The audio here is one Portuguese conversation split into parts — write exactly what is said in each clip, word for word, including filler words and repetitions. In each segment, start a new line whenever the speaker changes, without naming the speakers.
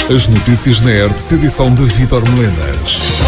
As notícias na E R P, edição de Vítor Melenas.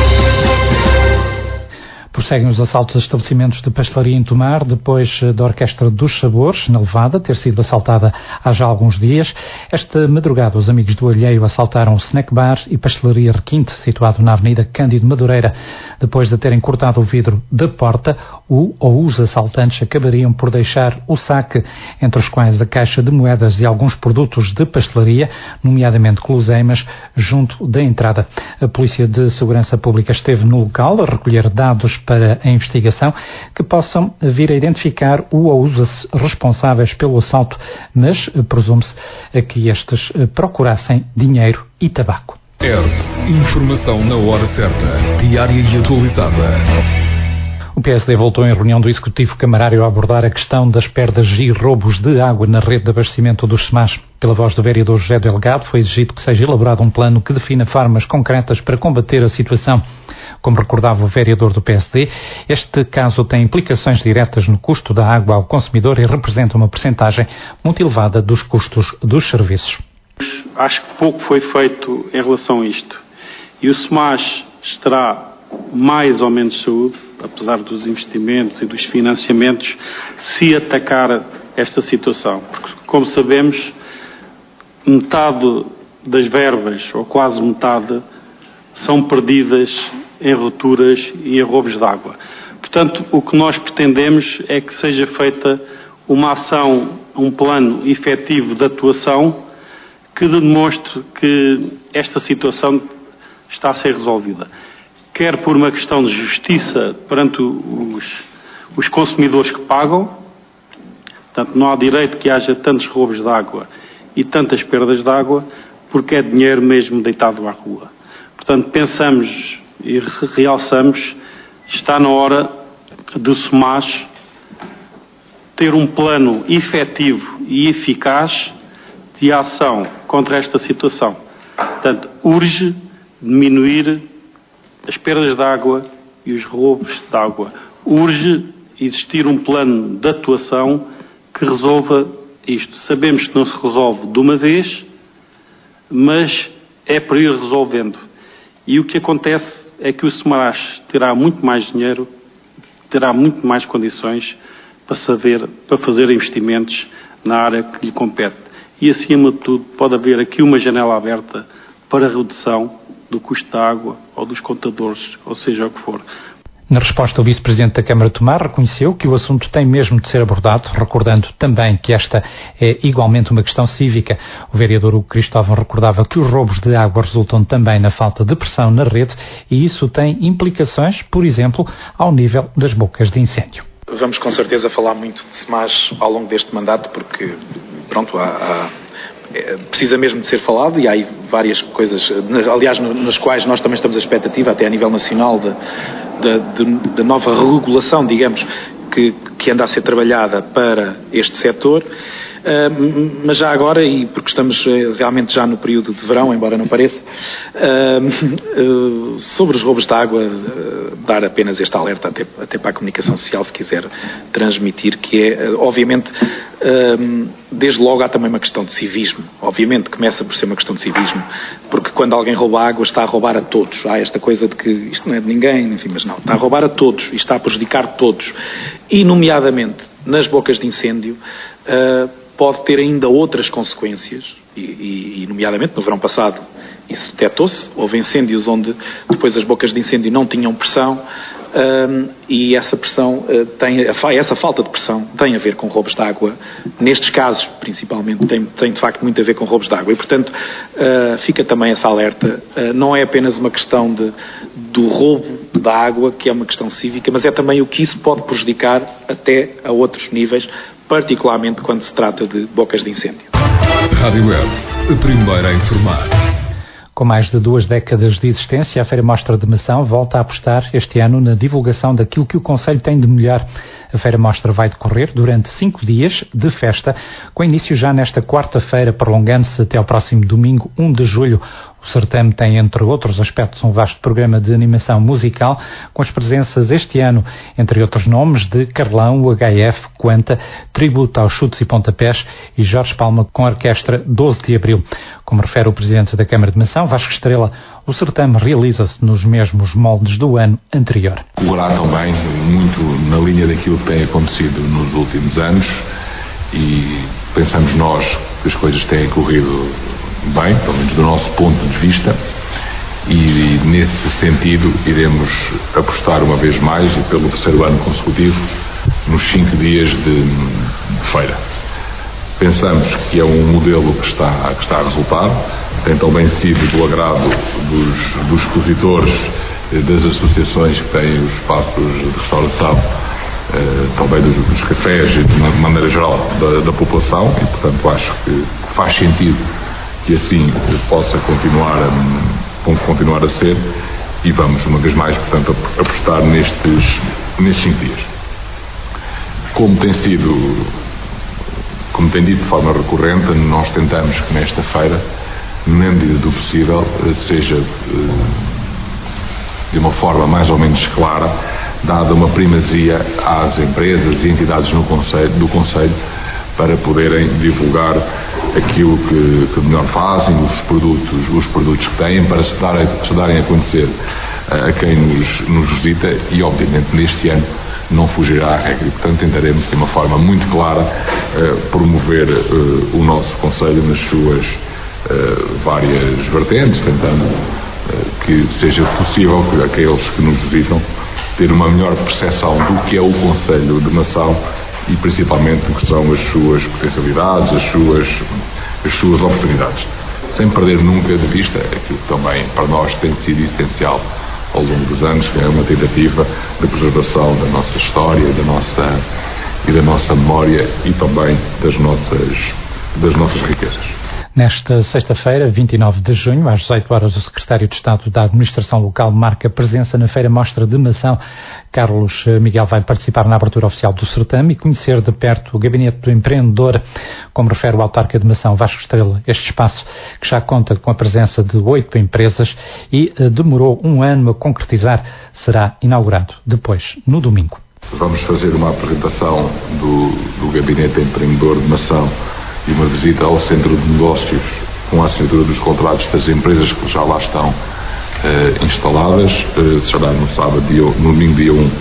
Prosseguem os assaltos a estabelecimentos de pastelaria em Tomar, depois da Orquestra dos Sabores, na Levada, ter sido assaltada há já alguns dias. Esta madrugada, os amigos do Alheio assaltaram o Snack Bar e Pastelaria Requinte, situado na Avenida Cândido Madureira. Depois de terem cortado o vidro da porta, o ou os assaltantes acabariam por deixar o saque, entre os quais a caixa de moedas e alguns produtos de pastelaria, nomeadamente guloseimas, junto da entrada. A Polícia de Segurança Pública esteve no local a recolher dados para a investigação que possam vir a identificar o ou os responsáveis pelo assalto, mas presume-se que estes procurassem dinheiro e tabaco.
E R P, informação na hora certa, diária e atualizada.
O P S D voltou em reunião do Executivo Camarário a abordar a questão das perdas e roubos de água na rede de abastecimento dos SEMAS. Pela voz do vereador José Delgado, foi exigido que seja elaborado um plano que defina formas concretas para combater a situação. Como recordava o vereador do P S D, este caso tem implicações diretas no custo da água ao consumidor e representa uma percentagem muito elevada dos custos dos serviços.
Acho que pouco foi feito em relação a isto. E o SEMAS terá mais ou menos saúde, apesar dos investimentos e dos financiamentos, se atacar esta situação. Porque, como sabemos, metade das verbas, ou quase metade, são perdidas em rupturas e em roubos de água. Portanto, o que nós pretendemos é que seja feita uma ação, um plano efetivo de atuação que demonstre que esta situação está a ser resolvida. Quer por uma questão de justiça perante os, os consumidores que pagam, portanto não há direito que haja tantos roubos de água e tantas perdas de água, porque é dinheiro mesmo deitado à rua. Portanto, pensamos e realçamos, está na hora do SEMAS ter um plano efetivo e eficaz de ação contra esta situação. Portanto, urge diminuir as perdas de água e os roubos de água. Urge existir um plano de atuação que resolva isto. Sabemos que não se resolve de uma vez, mas é para ir resolvendo. E o que acontece é que o SEMAS terá muito mais dinheiro, terá muito mais condições para, saber, para fazer investimentos na área que lhe compete. E, acima de tudo, pode haver aqui uma janela aberta para a redução do custo da água ou dos contadores, ou seja o que for.
Na resposta, o vice-presidente da Câmara de Tomar reconheceu que o assunto tem mesmo de ser abordado, recordando também que esta é igualmente uma questão cívica. O vereador Hugo Cristóvão recordava que os roubos de água resultam também na falta de pressão na rede e isso tem implicações, por exemplo, ao nível das bocas de incêndio.
Vamos com certeza falar muito de SEMAS ao longo deste mandato, porque, pronto, há... há... precisa mesmo de ser falado e há aí várias coisas, aliás, nas quais nós também estamos à expectativa, até a nível nacional, da nova regulação, digamos, que, que anda a ser trabalhada para este setor. Uh, mas já agora, e porque estamos realmente já no período de verão, embora não pareça, uh, uh, sobre os roubos de água, uh, dar apenas este alerta até, até para a comunicação social, se quiser transmitir, que é, uh, obviamente, uh, desde logo há também uma questão de civismo. Obviamente começa por ser uma questão de civismo, porque quando alguém rouba água está a roubar a todos. Há esta coisa de que isto não é de ninguém, enfim, mas não, está a roubar a todos e está a prejudicar todos. E, nomeadamente, nas bocas de incêndio, uh, pode ter ainda outras consequências, e, e, e nomeadamente no verão passado isso detectou-se, houve incêndios onde depois as bocas de incêndio não tinham pressão, um, e essa pressão uh, tem, essa falta de pressão tem a ver com roubos de água, nestes casos principalmente tem, tem de facto muito a ver com roubos de água e portanto uh, fica também essa alerta, uh, não é apenas uma questão de, do roubo da água, que é uma questão cívica, mas é também o que isso pode prejudicar até a outros níveis, particularmente quando se trata de bocas de incêndio.
Rádio E R P, a primeira a informar.
Com mais de duas décadas de existência, a Feira Mostra de Mação volta a apostar este ano na divulgação daquilo que o Concelho tem de melhor. A Feira Mostra vai decorrer durante cinco dias de festa, com início já nesta quarta-feira, prolongando-se até ao próximo domingo, um de julho. O certame tem, entre outros aspectos, um vasto programa de animação musical, com as presenças este ano, entre outros nomes, de Carlão, o H F, Quanta, Tributo aos Chutes e Pontapés e Jorge Palma com a orquestra doze de abril. Como refere o Presidente da Câmara de Mação, Vasco Estrela, o certame realiza-se nos mesmos moldes do ano anterior.
Correrá também muito na linha daquilo que tem acontecido nos últimos anos e pensamos nós que as coisas têm corrido bem, pelo menos do nosso ponto de vista, e nesse sentido iremos apostar uma vez mais e pelo terceiro ano consecutivo nos cinco dias de, de feira. Pensamos que é um modelo que está, que está a resultar, tem também sido do agrado dos, dos expositores, das associações que têm os espaços de restauração, eh, também dos, dos cafés e de maneira geral da, da população, e portanto acho que faz sentido que assim possa continuar a, continuar a ser, e vamos uma vez mais, portanto, apostar nestes, nestes cinco dias. Como tem sido, como tem dito de forma recorrente, nós tentamos que nesta feira, na medida do possível, seja de uma forma mais ou menos clara, dada uma primazia às empresas e entidades no concelho, do Conselho, para poderem divulgar aquilo que, que melhor fazem, os produtos, os produtos que têm, para se, dar, se darem a conhecer a quem nos, nos visita, e obviamente neste ano não fugirá à regra, e portanto tentaremos de uma forma muito clara uh, promover uh, o nosso Conselho nas suas uh, várias vertentes, tentando uh, que seja possível que aqueles que nos visitam ter uma melhor percepção do que é o Conselho de Mação e principalmente o que são as suas potencialidades, as suas, as suas oportunidades, sem perder nunca de vista aquilo que também para nós tem sido essencial ao longo dos anos, que é uma tentativa de preservação da nossa história, da nossa, e da nossa memória e também das nossas, das nossas riquezas.
Nesta sexta-feira, vinte e nove de junho, às dezoito horas, o Secretário de Estado da Administração Local marca presença na Feira Mostra de Mação. Carlos Miguel vai participar na abertura oficial do certame e conhecer de perto o Gabinete do Empreendedor. Como refere o autarca de Mação, Vasco Estrela, este espaço, que já conta com a presença de oito empresas e uh, demorou um ano a concretizar, será inaugurado depois, no domingo.
Vamos fazer uma apresentação do, do Gabinete Empreendedor de Mação e uma visita ao Centro de Negócios com a assinatura dos contratos das empresas que já lá estão uh, instaladas. Uh, será no sábado, dia, no domingo, dia um, uh,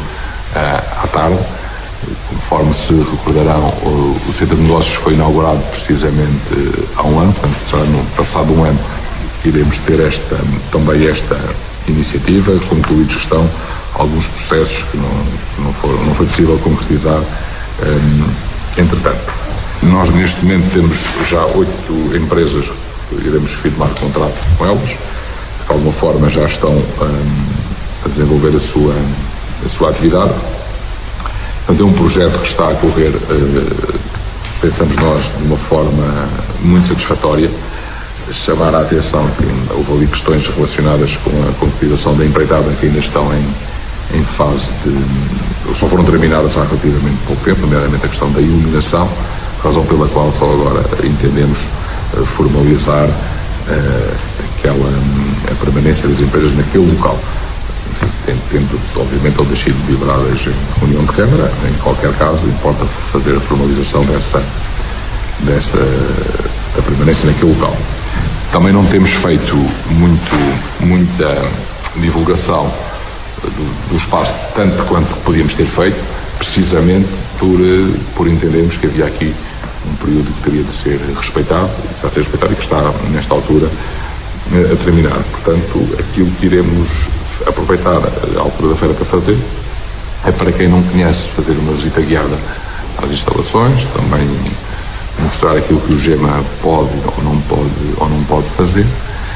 à tarde. Conforme se recordarão, o, o Centro de Negócios foi inaugurado precisamente uh, há um ano, portanto será no passado um ano que iremos ter esta, também esta iniciativa, concluídos estão alguns processos que não, que não, foram, não foi possível concretizar um, entretanto. Nós neste momento temos já oito empresas que iremos firmar contrato com elas, que de alguma forma já estão um, a desenvolver a sua, a sua atividade. Portanto, é um projeto que está a correr, uh, pensamos nós, de uma forma muito satisfatória. Chamar a atenção que houve ali questões relacionadas com a concretização da empreitada que ainda estão em, em fase de... só foram terminadas há relativamente pouco tempo, nomeadamente a questão da iluminação, razão pela qual só agora entendemos uh, formalizar uh, aquela, um, a permanência das empresas naquele local. Enfim, tendo, obviamente, todas sido deliberadas em reunião de Câmara, em qualquer caso, importa fazer a formalização dessa, dessa da permanência naquele local. Também não temos feito muito, muita divulgação do, do espaço, tanto quanto podíamos ter feito, precisamente por, por entendermos que havia aqui um período que teria de ser respeitado, e está a ser respeitado e que está, nesta altura, a terminar. Portanto, aquilo que iremos aproveitar a altura da feira para fazer é, para quem não conhece, fazer uma visita guiada às instalações, também mostrar aquilo que o GEMA pode ou não pode, ou não pode fazer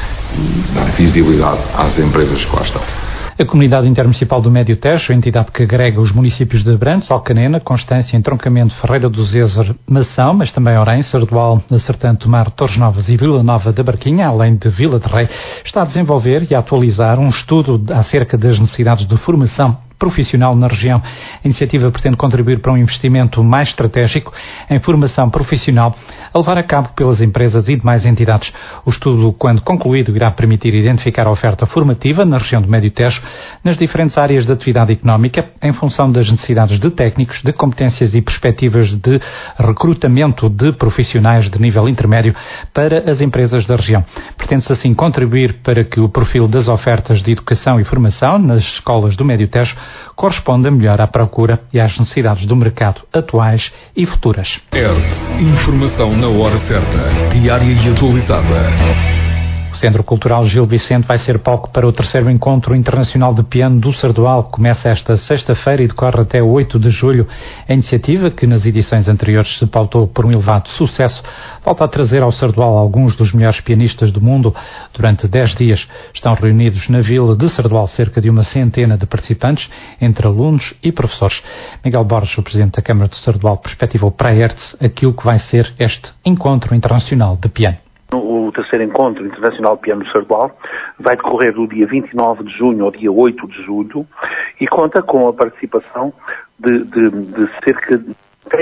e dar visibilidade às empresas que lá estão.
A Comunidade Intermunicipal do Médio Tejo, a entidade que agrega os municípios de Abrantes, Alcanena, Constância, Entroncamento, Ferreira do Zezer, Mação, mas também Orém, Sardual, Sertã, Tomar, Torres Novas e Vila Nova da Barquinha, além de Vila de Rei, está a desenvolver e a atualizar um estudo acerca das necessidades de formação profissional na região. A iniciativa pretende contribuir para um investimento mais estratégico em formação profissional a levar a cabo pelas empresas e demais entidades. O estudo, quando concluído, irá permitir identificar a oferta formativa na região do Médio Tejo nas diferentes áreas de atividade económica em função das necessidades de técnicos, de competências e perspectivas de recrutamento de profissionais de nível intermédio para as empresas da região. Pretende-se assim contribuir para que o perfil das ofertas de educação e formação nas escolas do Médio Tejo corresponda melhor à procura e às necessidades do mercado atuais e futuras.
E R T, informação na hora certa, diária e atualizada.
O Centro Cultural Gil Vicente vai ser palco para o terceiro Encontro Internacional de Piano do Sardual, que começa esta sexta-feira e decorre até oito de julho. A iniciativa, que nas edições anteriores se pautou por um elevado sucesso, volta a trazer ao Sardual alguns dos melhores pianistas do mundo. Durante dez dias estão reunidos na Vila de Sardual cerca de uma centena de participantes, entre alunos e professores. Miguel Borges, o Presidente da Câmara do Sardual, perspectivou para a E R T aquilo que vai ser este Encontro Internacional de Piano.
O terceiro Encontro Internacional de Piano do Sardual vai decorrer do dia vinte e nove de junho ao dia oito de julho e conta com a participação de, de, de cerca de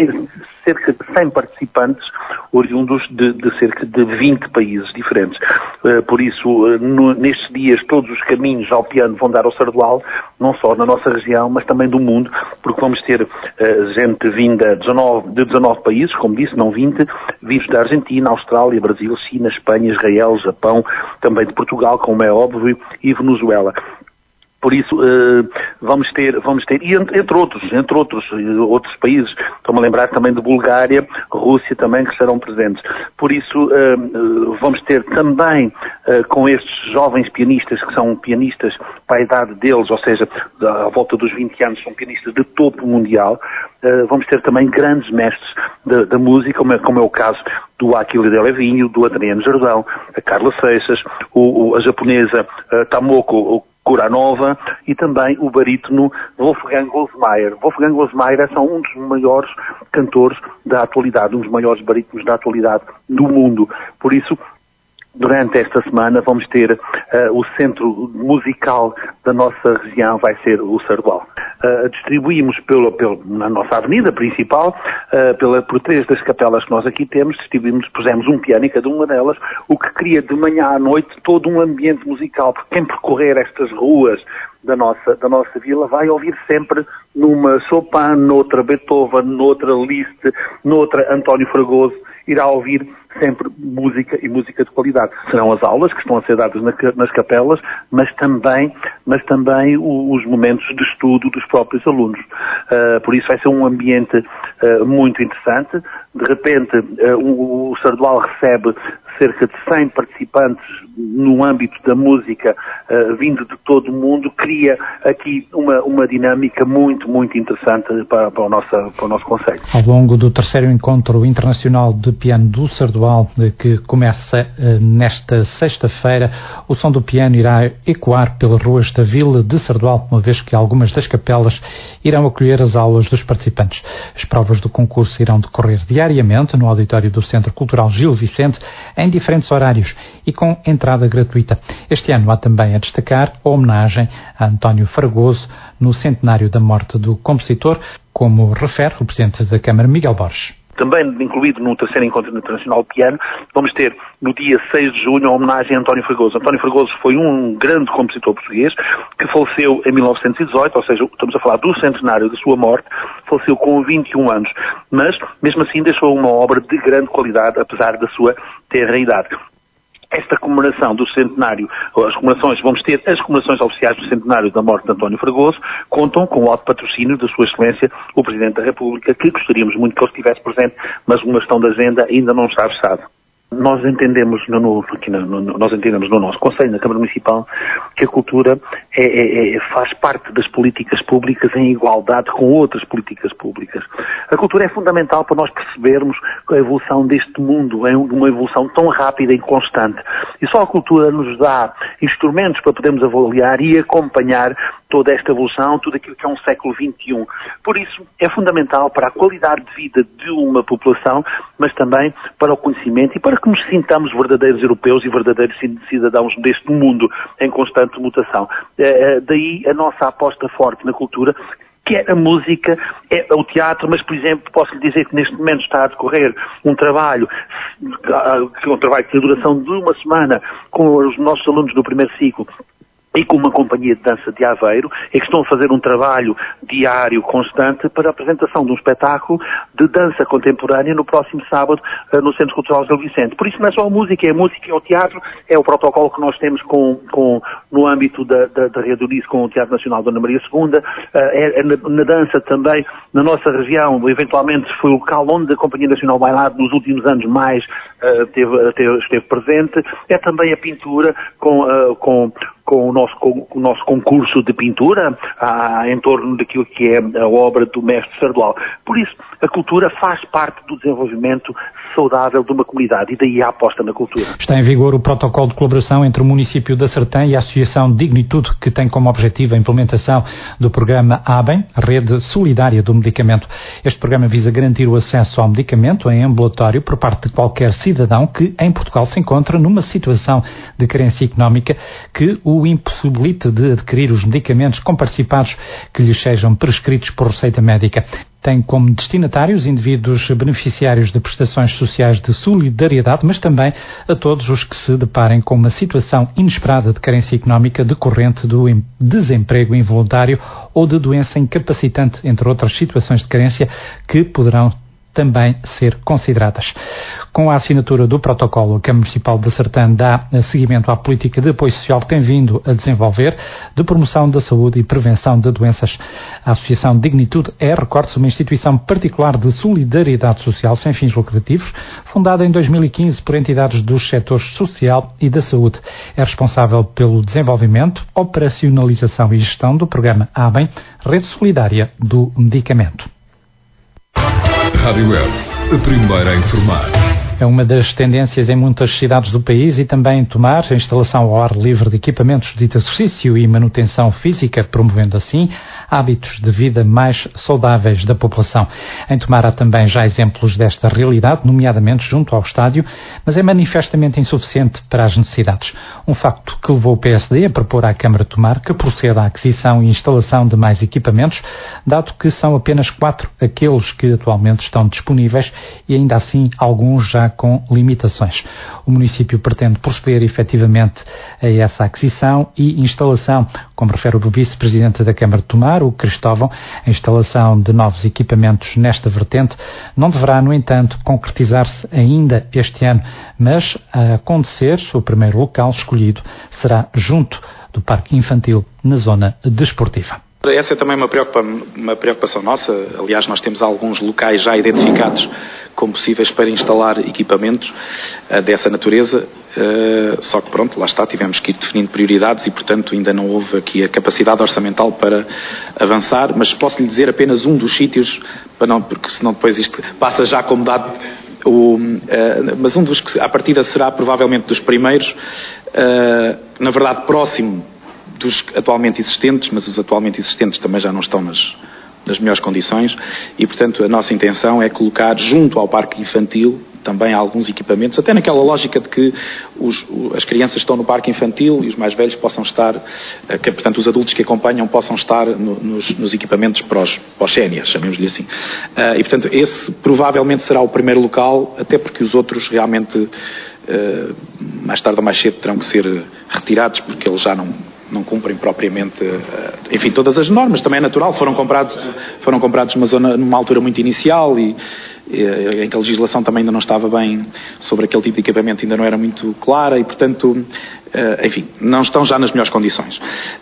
cerca de cem participantes oriundos de, de cerca de vinte países diferentes. Uh, por isso, uh, no, nestes dias, todos os caminhos ao piano vão dar ao Sardual, não só na nossa região, mas também do mundo, porque vamos ter uh, gente vinda de dezanove, de dezanove países, como disse, não vinte, vindos da Argentina, Austrália, Brasil, China, Espanha, Israel, Japão, também de Portugal, como é óbvio, e Venezuela. Por isso, uh, vamos ter, vamos ter, e entre, entre outros, entre outros, outros países, estou-me a lembrar também de Bulgária, Rússia também, que estarão presentes. Por isso, uh, vamos ter também, uh, com estes jovens pianistas, que são pianistas para a idade deles, ou seja, à volta dos vinte anos, são pianistas de topo mundial, uh, vamos ter também grandes mestres da, da música, como é, como é o caso do Achille Delevingne, do Adriano Jordão, a Carla Seixas, o, o, a japonesa uh, Tamoko, o Kuranova e também o barítono Wolfgang Goldsmeier. Wolfgang Goldsmeier são um dos maiores cantores da atualidade, um dos maiores barítonos da atualidade do mundo. Por isso, durante esta semana vamos ter uh, o centro musical da nossa região, vai ser o Sardual. Uh, distribuímos pelo, pelo, na nossa avenida principal, uh, pela, por três das capelas que nós aqui temos, distribuímos, pusemos um piano em cada uma delas, o que cria de manhã à noite todo um ambiente musical, porque quem percorrer estas ruas da nossa, da nossa vila vai ouvir sempre numa Chopin, noutra Beethoven, noutra Liszt, noutra António Fragoso, irá ouvir sempre música e música de qualidade. Serão as aulas que estão a ser dadas nas capelas, mas também, mas também os momentos de estudo dos próprios alunos. Uh, por isso vai ser um ambiente uh, muito interessante. De repente, uh, o, o Sardual recebe cerca de cem participantes no âmbito da música, uh, vindo de todo o mundo, cria aqui uma, uma dinâmica muito, muito interessante para, para, o nosso, para o nosso concelho.
Ao longo do terceiro Encontro Internacional de Piano do Sardual, que começa uh, nesta sexta-feira, o som do piano irá ecoar pelas ruas da Vila de Sardual, uma vez que algumas das capelas irão acolher as aulas dos participantes. As provas do concurso irão decorrer diariamente no auditório do Centro Cultural Gil Vicente, em diferentes horários e com entrada gratuita. Este ano há também a destacar a homenagem a António Fragoso no centenário da morte do compositor, como refere o Presidente da Câmara, Miguel Borges.
Também incluído no terceiro Encontro Internacional de Piano, vamos ter no dia seis de junho a homenagem a António Fragoso. António Fragoso foi um grande compositor português que faleceu em mil novecentos e dezoito, ou seja, estamos a falar do centenário da sua morte, faleceu com vinte e um anos, mas mesmo assim deixou uma obra de grande qualidade, apesar da sua tenra idade. Esta comemoração do centenário, as comemorações, vamos ter as comemorações oficiais do centenário da morte de António Fragoso, contam com o alto patrocínio da Sua Excelência, o Presidente da República, que gostaríamos muito que ele estivesse presente, mas uma questão de agenda ainda não está fechada. Nós entendemos no, no, aqui no, no, nós entendemos no nosso Conselho, na Câmara Municipal, que a cultura é, é, é, faz parte das políticas públicas em igualdade com outras políticas públicas. A cultura é fundamental para nós percebermos a evolução deste mundo, é uma evolução tão rápida e constante. E só a cultura nos dá instrumentos para podermos avaliar e acompanhar toda esta evolução, tudo aquilo que é um século vinte e um. Por isso, é fundamental para a qualidade de vida de uma população, mas também para o conhecimento e para que nos sintamos verdadeiros europeus e verdadeiros cidadãos deste mundo em constante mutação. Daí a nossa aposta forte na cultura, que é a música, é o teatro, mas, por exemplo, posso lhe dizer que neste momento está a decorrer um trabalho, que é um trabalho de duração de uma semana, com os nossos alunos do primeiro ciclo, e com uma companhia de dança de Aveiro, é que estão a fazer um trabalho diário, constante, para a apresentação de um espetáculo de dança contemporânea no próximo sábado no Centro Cultural Gil Vicente. Por isso não é só a música, é a música, é o teatro, é o protocolo que nós temos com, com, no âmbito da, da, da Rede Unice com o Teatro Nacional Dona Maria segunda, é, é na, na dança também, na nossa região, eventualmente foi o local onde a Companhia Nacional Bailado nos últimos anos mais uh, teve, teve, esteve presente, é também a pintura com, uh, com com o nosso, com o nosso concurso de pintura ah, em torno daquilo que é a obra do mestre Sardual. Por isso, a cultura faz parte do desenvolvimento saudável de uma comunidade e daí a aposta na cultura.
Está em vigor o protocolo de colaboração entre o município da Sertã e a Associação Dignitude, que tem como objetivo a implementação do programa ABEM, Rede Solidária do Medicamento. Este programa visa garantir o acesso ao medicamento em ambulatório por parte de qualquer cidadão que em Portugal se encontra numa situação de carência económica que o o impossibilite de adquirir os medicamentos comparticipados que lhes sejam prescritos por receita médica. Tem como destinatários indivíduos beneficiários de prestações sociais de solidariedade, mas também a todos os que se deparem com uma situação inesperada de carência económica decorrente do desemprego involuntário ou de doença incapacitante, entre outras situações de carência que poderão também ser consideradas. Com a assinatura do protocolo, a Câmara Municipal de Sertã dá seguimento à política de apoio social que tem vindo a desenvolver, de promoção da saúde e prevenção de doenças. A Associação Dignitude é, recorde-se, uma instituição particular de solidariedade social sem fins lucrativos, fundada em dois mil e quinze por entidades dos setores social e da saúde. É responsável pelo desenvolvimento, operacionalização e gestão do programa ABEM, Rede Solidária do Medicamento.
Rádio Web, a primeira a informar.
É uma das tendências em muitas cidades do país e também em Tomar a instalação ao ar livre de equipamentos de exercício e manutenção física, promovendo assim hábitos de vida mais saudáveis da população. Em Tomar há também já exemplos desta realidade, nomeadamente junto ao estádio, mas é manifestamente insuficiente para as necessidades. Um facto que levou o P S D a propor à Câmara de Tomar que proceda à aquisição e instalação de mais equipamentos, dado que são apenas quatro aqueles que atualmente estão disponíveis e ainda assim alguns já com limitações. O município pretende proceder efetivamente a essa aquisição e instalação, como refere o vice-presidente da Câmara de Tomar, o Cristóvão. A instalação de novos equipamentos nesta vertente não deverá, no entanto, concretizar-se ainda este ano, mas a acontecer, o primeiro local escolhido será junto do Parque Infantil, na zona desportiva.
Essa é também uma, preocupa, uma preocupação nossa. Aliás, nós temos alguns locais já identificados como possíveis para instalar equipamentos uh, dessa natureza, uh, só que pronto, lá está, tivemos que ir definindo prioridades e, portanto, ainda não houve aqui a capacidade orçamental para avançar, mas posso lhe dizer apenas um dos sítios, para não, porque senão depois isto passa já como dado, o, uh, mas um dos que à partida será provavelmente dos primeiros, uh, na verdade próximo dos atualmente existentes, mas os atualmente existentes também já não estão nas, nas melhores condições e, portanto, a nossa intenção é colocar junto ao parque infantil também alguns equipamentos, até naquela lógica de que os, as crianças estão no parque infantil e os mais velhos possam estar, que, portanto, os adultos que acompanham possam estar no, nos, nos equipamentos para os, para os séniores, chamemos-lhe assim. Uh, e, portanto, esse provavelmente será o primeiro local, até porque os outros realmente, uh, mais tarde ou mais cedo, terão que ser retirados, porque eles já não não cumprem propriamente, enfim, todas as normas, também é natural, foram comprados, foram comprados numa zona, numa altura muito inicial e, e em que a legislação também ainda não estava bem sobre aquele tipo de equipamento, ainda não era muito clara e, portanto, enfim, não estão já nas melhores condições.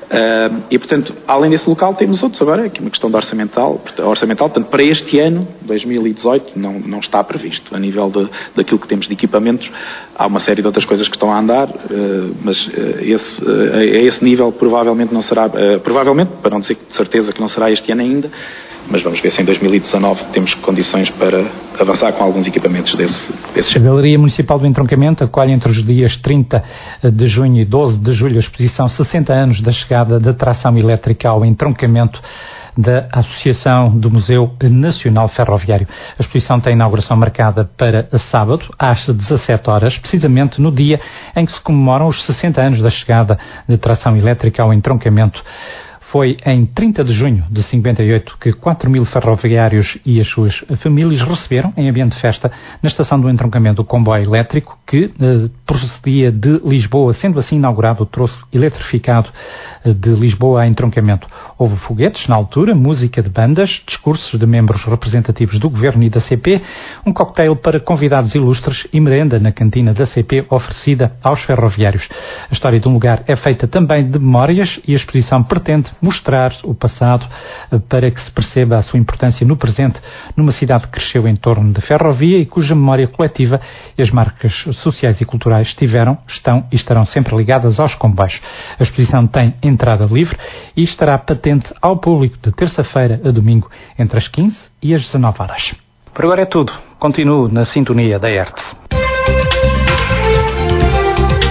E, portanto, além desse local, temos outros agora, aqui uma questão de orçamental, orçamental, portanto, para este ano, dois mil e dezoito, não, não está previsto. A nível de, daquilo que temos de equipamentos, há uma série de outras coisas que estão a andar, mas esse, a esse nível provavelmente não será, provavelmente, para não dizer de certeza que não será este ano ainda, mas vamos ver se em dois mil e dezanove temos condições para avançar com alguns equipamentos desse, desse
A Galeria Municipal do Entroncamento acolhe entre os dias trinta de junho e doze de julho a exposição sessenta anos da chegada da tração elétrica ao entroncamento da Associação do Museu Nacional Ferroviário. A exposição tem inauguração marcada para sábado, às dezassete horas, precisamente no dia em que se comemoram os sessenta anos da chegada de tração elétrica ao entroncamento. Foi em trinta de junho de cinquenta e oito que quatro mil ferroviários e as suas famílias receberam, em ambiente de festa, na estação do entroncamento, o comboio elétrico que eh, procedia de Lisboa, sendo assim inaugurado o troço eletrificado eh, de Lisboa a entroncamento. Houve foguetes na altura, música de bandas, discursos de membros representativos do Governo e da C P, um cocktail para convidados ilustres e merenda na cantina da C P oferecida aos ferroviários. A história de um lugar é feita também de memórias e a exposição pretende mostrar o passado para que se perceba a sua importância no presente, numa cidade que cresceu em torno da ferrovia e cuja memória coletiva e as marcas sociais e culturais estiveram, estão e estarão sempre ligadas aos comboios. A exposição tem entrada livre e estará patente ao público de terça-feira a domingo, entre as quinze e as dezanove horas. Por agora é tudo. Continuo na sintonia da Hertz.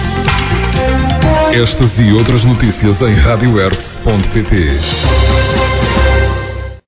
Estas e outras notícias em rádio hertz ponto pt.